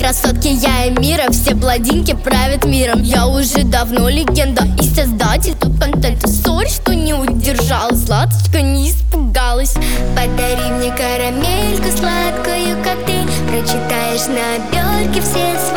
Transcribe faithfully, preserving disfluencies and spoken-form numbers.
красотки, я и мира, все бладинки правят миром. Я уже давно легенда и создатель топ-контента. Сори, что не удержалась, Латочка не испугалась. Подари мне карамельку сладкую, как ты прочитаешь на обертке все свои